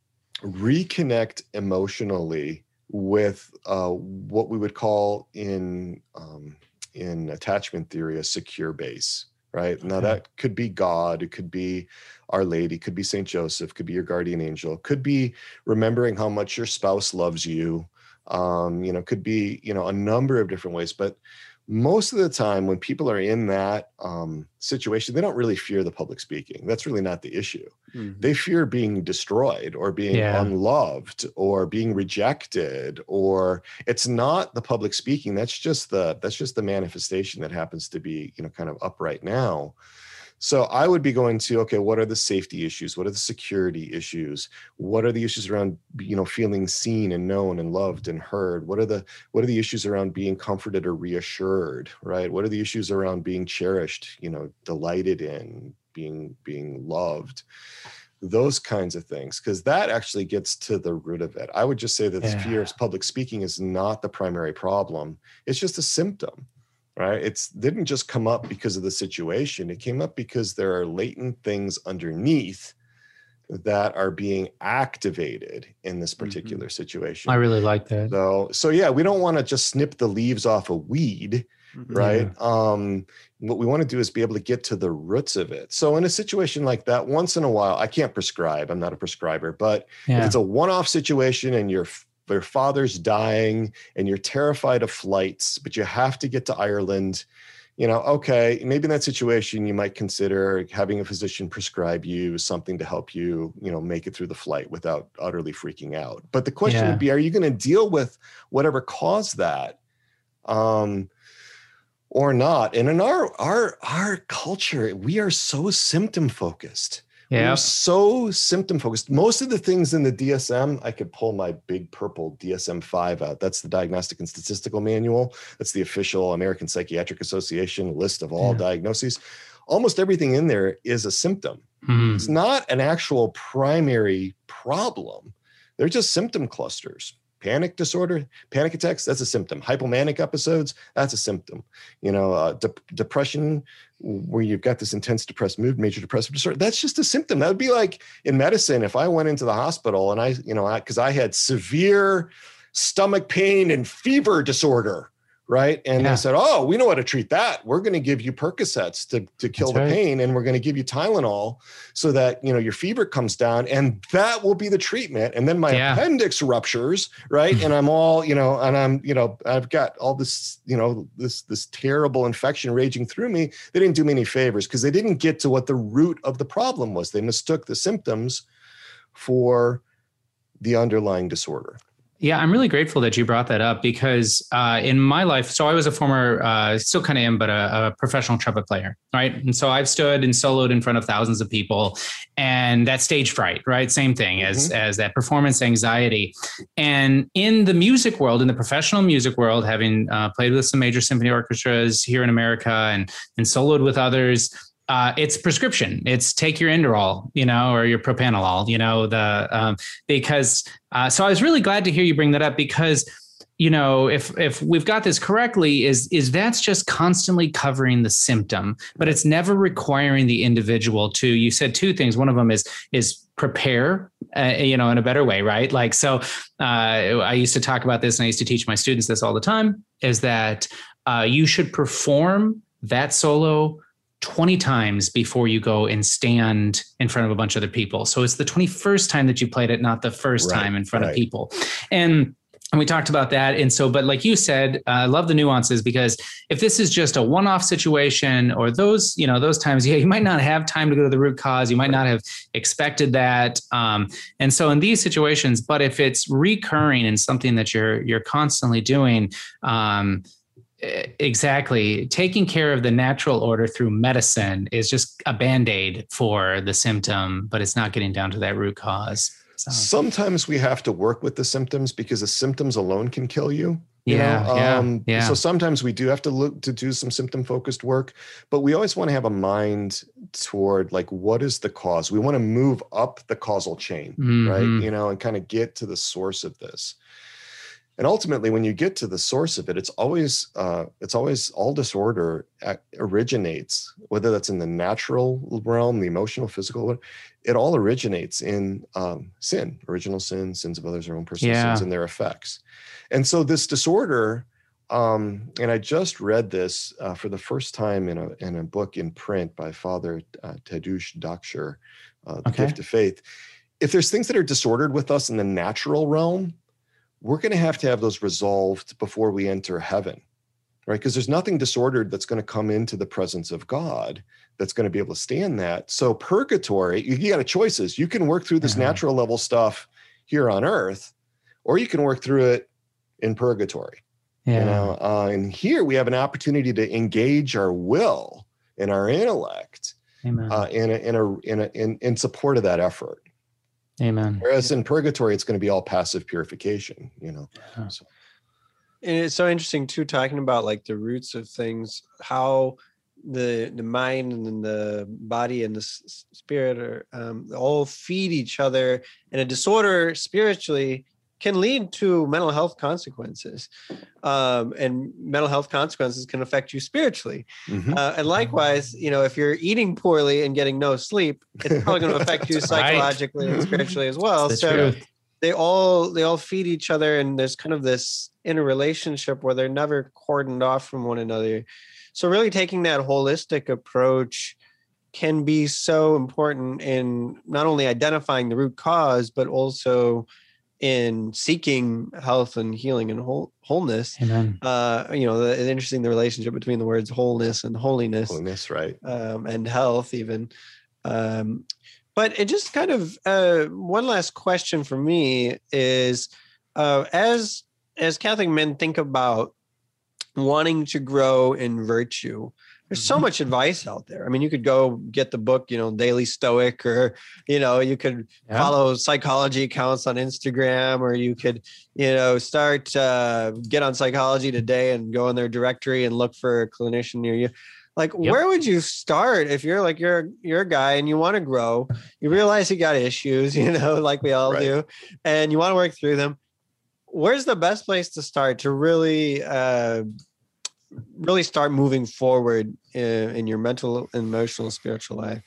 reconnect emotionally with uh, what we would call in um, in attachment theory a secure base. Right? Okay. Now that could be God, it could be Our Lady, could be Saint Joseph, could be your guardian angel, could be remembering how much your spouse loves you. Um, you know, could be you know a number of different ways, but most of the time when people are in that um, situation, they don't really fear the public speaking. That's really not the issue. Mm-hmm. They fear being destroyed or being yeah. unloved or being rejected, or it's not the public speaking. That's just the, that's just the manifestation that happens to be, you know, kind of up right now. So I would be going to, okay, what are the safety issues? What are the security issues? What are the issues around, you know, feeling seen and known and loved and heard? What are the, what are the issues around being comforted or reassured, right? What are the issues around being cherished, you know, delighted in, being, being loved? Those kinds of things, because that actually gets to the root of it. I would just say that yeah. fear of public speaking is not the primary problem. It's just a symptom. Right? It's didn't just come up because of the situation. It came up because there are latent things underneath that are being activated in this particular mm-hmm. situation. I really like that. So, so yeah, we don't want to just snip the leaves off a weed, mm-hmm. right? Yeah. Um, what we want to do is be able to get to the roots of it. So in a situation like that, once in a while, I can't prescribe, I'm not a prescriber, but yeah. if it's a one-off situation and you're your father's dying and you're terrified of flights, but you have to get to Ireland, you know, okay, maybe in that situation, you might consider having a physician prescribe you something to help you, you know, make it through the flight without utterly freaking out. But the question yeah. would be, are you going to deal with whatever caused that? Um, or not? And in our, our, our culture, we are so symptom focused. Yeah. We're so symptom focused. Most of the things in the D S M, I could pull my big purple D S M five out. That's the Diagnostic and Statistical Manual. That's the official American Psychiatric Association list of all yeah. diagnoses. Almost everything in there is a symptom. Mm-hmm. It's not an actual primary problem. They're just symptom clusters. Panic disorder, panic attacks, that's a symptom. Hypomanic episodes, that's a symptom. You know, uh, de- depression, where you've got this intense depressed mood, major depressive disorder, that's just a symptom. That would be like in medicine, if I went into the hospital and I, you know, because I, I had severe stomach pain and fever disorder, right? And yeah. they said, oh, we know how to treat that. We're going to give you Percocets to, to kill That's the right. pain, and we're going to give you Tylenol so that, you know, your fever comes down, and that will be the treatment. And then my yeah. appendix ruptures, right? And I'm all, you know, and I'm, you know, I've got all this, you know, this, this terrible infection raging through me. They didn't do me any favors because they didn't get to what the root of the problem was. They mistook the symptoms for the underlying disorder. Yeah, I'm really grateful that you brought that up because uh, in my life, so I was a former, uh, still kind of am, but a, a professional trumpet player, right? And so I've stood and soloed in front of thousands of people, and that stage fright, right? Same thing as, mm-hmm. as that performance anxiety. And in the music world, in the professional music world, having uh, played with some major symphony orchestras here in America and, and soloed with others, Uh, it's prescription. It's take your Inderal, you know, or your propanolol, you know, the, um, because, uh, so I was really glad to hear you bring that up because, you know, if, if we've got this correctly is, is that's just constantly covering the symptom, but it's never requiring the individual to, you said two things. One of them is, is prepare, uh, you know, in a better way, right? Like, so, uh, I used to talk about this and I used to teach my students this all the time is that, uh, you should perform that solo twenty times before you go and stand in front of a bunch of other people. So it's the twenty-first time that you played it, not the first right, time in front right. of people. And And we talked about that. And so, but like you said, uh, I love the nuances, because if this is just a one-off situation, or those, you know, those times, yeah, you might not have time to go to the root cause. You might not have expected that. Um, and so in these situations, but if it's recurring and something that you're, you're constantly doing, um, exactly, taking care of the natural order through medicine is just a Band-Aid for the symptom, but it's not getting down to that root cause. So. Sometimes we have to work with the symptoms, because the symptoms alone can kill you. You yeah, know? yeah, um, yeah. So sometimes we do have to look to do some symptom focused work, but we always want to have a mind toward, like, what is the cause? We want to move up the causal chain, mm-hmm. right? You know, and kind of get to the source of this. And ultimately, when you get to the source of it, it's always uh, it's always all disorder originates, whether that's in the natural realm, the emotional, physical, it all originates in um, sin, original sin, sins of others, our own personal yeah. sins, and their effects. And so this disorder, um, and I just read this uh, for the first time in a in a book in print by Father uh, Tadeusz Doktor, uh, The okay. Gift of Faith. If there's things that are disordered with us in the natural realm, we're going to have to have those resolved before we enter heaven, right? Because there's nothing disordered that's going to come into the presence of God that's going to be able to stand that. So purgatory, you, you got a choices. You can work through this mm-hmm. natural level stuff here on earth, or you can work through it in purgatory. Yeah. You know, uh, and here we have an opportunity to engage our will and our intellect uh, in a, in a in a in in support of that effort. Amen. Whereas in purgatory, it's going to be all passive purification, you know. Yeah. So. And it's so interesting too, talking about like the roots of things, how the the mind and the body and the s- spirit are um, all feed each other, and a disorder spiritually can lead to mental health consequences, um, and mental health consequences can affect you spiritually. Mm-hmm. Uh, and likewise, you know, if you're eating poorly and getting no sleep, it's probably going to affect you psychologically right. and spiritually as well. That's so true. they all they all feed each other, and there's kind of this interrelationship where they're never cordoned off from one another. So really taking that holistic approach can be so important in not only identifying the root cause, but also in seeking health and healing and whole, wholeness. Amen. Uh, you know, the, it's interesting, the relationship between the words wholeness and holiness. Holiness, right. Um, and health even. Um, but it just kind of, uh, one last question for me is, uh, as, as Catholic men think about wanting to grow in virtue, there's so much advice out there. I mean, you could go get the book, you know, Daily Stoic, or, you know, you could yeah. follow psychology accounts on Instagram, or you could, you know, start, uh, get on Psychology Today and go in their directory and look for a clinician near you. Like, yep. where would you start if you're like, you're, you're a guy and you want to grow, you realize you got issues, you know, like we all right. do, and you want to work through them. Where's the best place to start to really, uh, really start moving forward in, in your mental, emotional, spiritual life?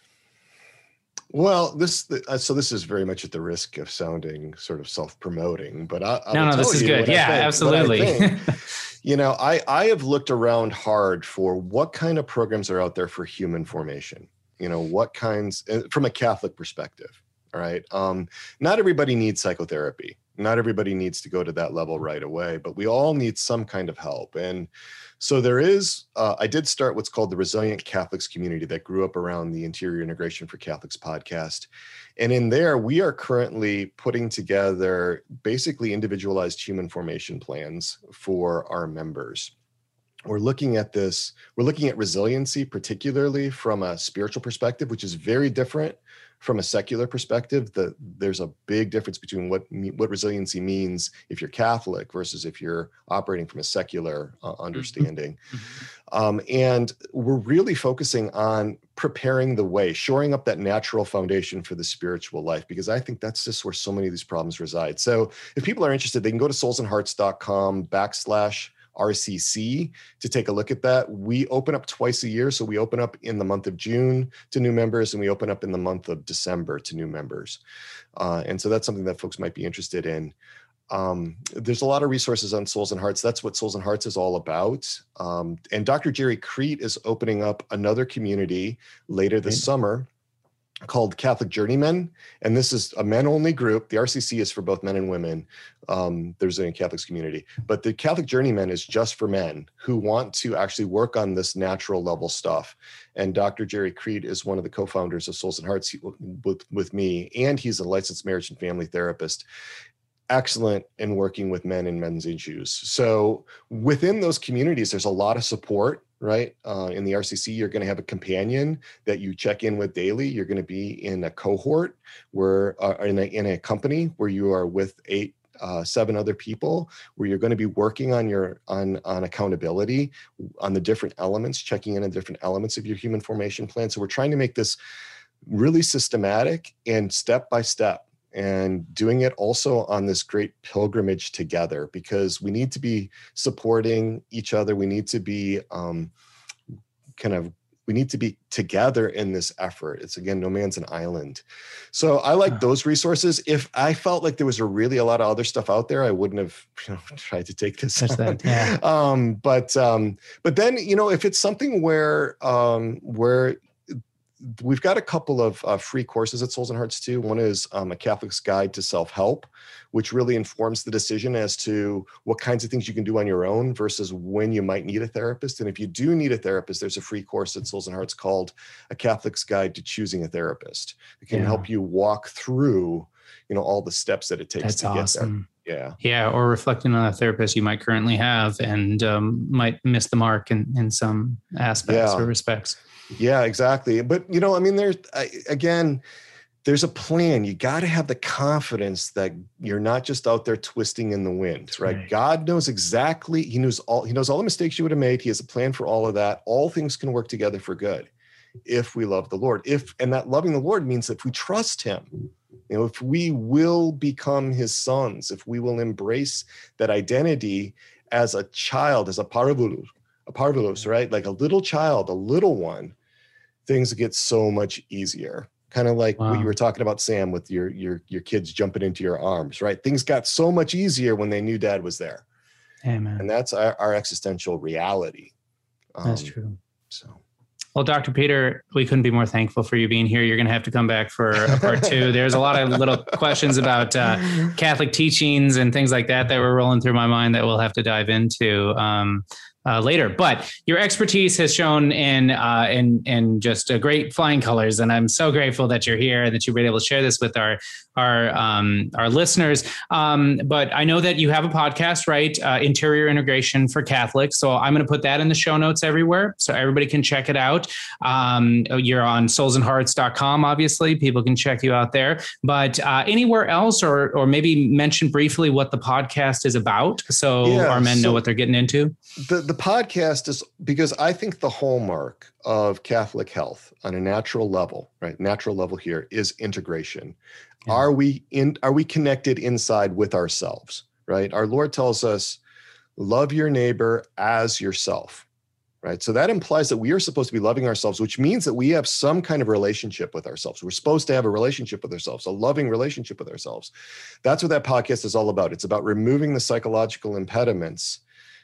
Well, this uh, so this is very much at the risk of sounding sort of self-promoting, but I, I no, no, this is good. Yeah, think, absolutely. Think, you know, I I have looked around hard for what kind of programs are out there for human formation. You know, what kinds from a Catholic perspective. All right. Um, not everybody needs psychotherapy. Not everybody needs to go to that level right away, but we all need some kind of help. And so there is, uh, I did start what's called the Resilient Catholics community that grew up around the Interior Integration for Catholics podcast. And in there, we are currently putting together basically individualized human formation plans for our members. We're looking at this, we're looking at resiliency, particularly from a spiritual perspective, which is very different from a secular perspective. The, there's a big difference between what what resiliency means if you're Catholic versus if you're operating from a secular uh, understanding. Mm-hmm. Um, and we're really focusing on preparing the way, shoring up that natural foundation for the spiritual life, because I think that's just where so many of these problems reside. So if people are interested, they can go to soulsandhearts.com backslash R C C to take a look at that. We open up twice a year. So we open up in the month of June to new members, and we open up in the month of December to new members. Uh, and so that's something that folks might be interested in. Um, there's a lot of resources on Souls and Hearts. That's what Souls and Hearts is all about. Um, and Doctor Jerry Crete is opening up another community later this okay. summer. called Catholic Journeymen. And this is a men-only group. The R C C is for both men and women. Um, there's a Catholic community. But the Catholic Journeymen is just for men who want to actually work on this natural level stuff. And Doctor Jerry Creed is one of the co-founders of Souls and Hearts with, with me. And he's a licensed marriage and family therapist. Excellent in working with men and men's issues. So within those communities, there's a lot of support, right? Uh, in the R C C, you're going to have a companion that you check in with daily. You're going to be in a cohort where, uh, in, a, in a company where you are with eight, uh, seven other people, where you're going to be working on your on on accountability, on the different elements, checking in on different elements of your human formation plan. So we're trying to make this really systematic and step by step, and doing it also on this great pilgrimage together, because we need to be supporting each other. We need to be um, kind of, we need to be together in this effort. It's, again, no man's an island. So I like those resources. If I felt like there was a really a lot of other stuff out there, I wouldn't have, you know, tried to take this on. That, yeah. Um, but, um, but then, you know, if it's something where, um, where, we've got a couple of uh, free courses at Souls and Hearts too. One is um, a Catholic's Guide to Self-Help, which really informs the decision as to what kinds of things you can do on your own versus when you might need a therapist. And if you do need a therapist, there's a free course at Souls and Hearts called A Catholic's Guide to Choosing a Therapist. It can yeah. help you walk through, you know, all the steps that it takes That's to awesome. get there. Yeah. Yeah. Or reflecting on a therapist you might currently have and um, might miss the mark in, in some aspects Yeah. or respects. Yeah, exactly. But, you know, I mean, there's, I, again, there's a plan. You got to have the confidence that you're not just out there twisting in the wind, right? right? God knows exactly. He knows all, he knows all the mistakes you would have made. He has a plan for all of that. All things can work together for good if we love the Lord. If, and that loving the Lord means if we trust him, you know, if we will become his sons, if we will embrace that identity as a child, as a parvulus, a parvulus, right? Like a little child, a little one, things get so much easier. Kind of like wow. what you were talking about, Sam, with your, your, your kids jumping into your arms, right? Things got so much easier when they knew dad was there. Amen. And that's our, our existential reality. Um, that's true. So. Well, Doctor Peter, we couldn't be more thankful for you being here. You're going to have to come back for a part two. There's a lot of little questions about uh, Catholic teachings and things like that that were rolling through my mind that we'll have to dive into um, uh, later. But your expertise has shown in uh, in in just uh, great flying colors, and I'm so grateful that you're here and that you've been able to share this with our our um, our listeners. Um, but I know that you have a podcast, right? Uh, Interior Integration for Catholics. So I'm going to put that in the show notes everywhere, so everybody can check it out. Um, you're on souls and hearts dot com. Obviously, people can check you out there. But uh, anywhere else, or or maybe mention briefly what the podcast is about, so yeah, our men so know what they're getting into. The the podcast is, because I think the hallmark of Catholic health on a natural level, right? Natural level here is integration. Yeah. Are we in? Are we connected inside with ourselves? Right. Our Lord tells us, "Love your neighbor as yourself." Right. So that implies that we are supposed to be loving ourselves, which means that we have some kind of relationship with ourselves. We're supposed to have a relationship with ourselves, a loving relationship with ourselves. That's what that podcast is all about. It's about removing the psychological impediments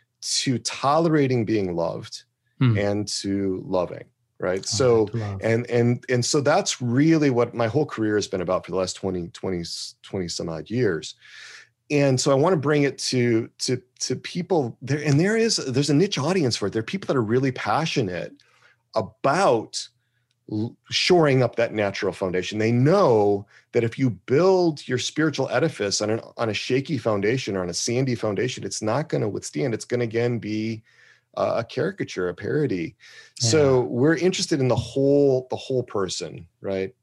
to tolerating being loved hmm. and to loving. Right. Oh, so, and, and, and so that's really what my whole career has been about for the last twenty, twenty, twenty some odd years. And so I want to bring it to, to, to people there. And there is, there's a niche audience for it. There are people that are really passionate about shoring up that natural foundation. They know that if you build your spiritual edifice on an, on a shaky foundation or on a sandy foundation, it's not going to withstand. It's going to again be uh, a caricature, a parody. Yeah. So we're interested in the whole, the whole person, right?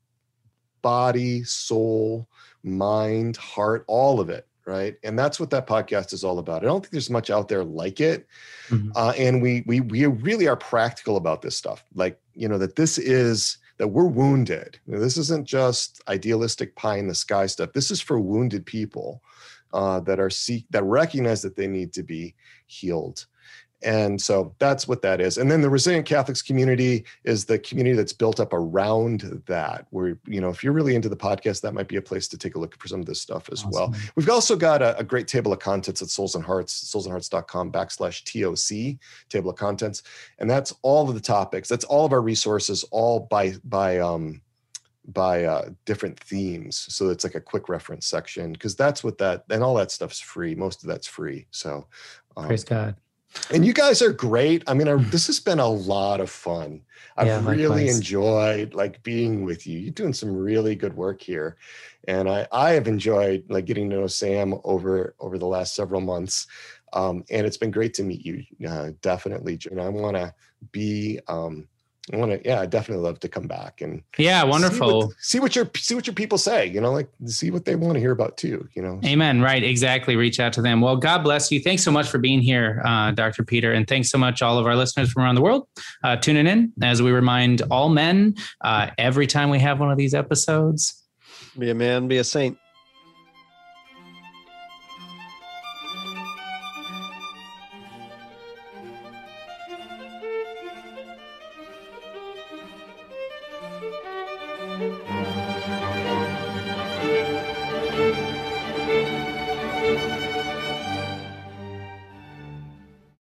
Body, soul, mind, heart, all of it. Right. And that's what that podcast is all about. I don't think there's much out there like it. Mm-hmm. Uh, and we, we, we really are practical about this stuff. Like, you know, that this is, that we're wounded. You know, this isn't just idealistic pie in the sky stuff. This is for wounded people uh, that are seek, that recognize that they need to be healed. And so that's what that is. And then the Resilient Catholics community is the community that's built up around that, where, you know, if you're really into the podcast, that might be a place to take a look for some of this stuff as awesome. Well. We've also got a, a great table of contents at Souls and Hearts, souls and hearts dot com backslash T O C, table of contents. And that's all of the topics. That's all of our resources, all by, by, um, by uh, different themes. So it's like a quick reference section, because that's what that, and all that stuff's free. Most of that's free. So um, praise God. And you guys are great. I mean, I, this has been a lot of fun. I've Yeah, really likewise. enjoyed like being with you. You're doing some really good work here. And I, I have enjoyed like getting to know Sam over, over the last several months. Um, and it's been great to meet you. Uh, definitely. And I want to be, um, I want to, yeah, I definitely love to come back and yeah, wonderful. See what, see what your, see what your people say, you know, like see what they want to hear about too, you know? Amen. Right. Exactly. Reach out to them. Well, God bless you. Thanks so much for being here, uh, Doctor Peter. And thanks so much, all of our listeners from around the world, uh, tuning in as we remind all men, uh, every time we have one of these episodes. Be a man, be a saint.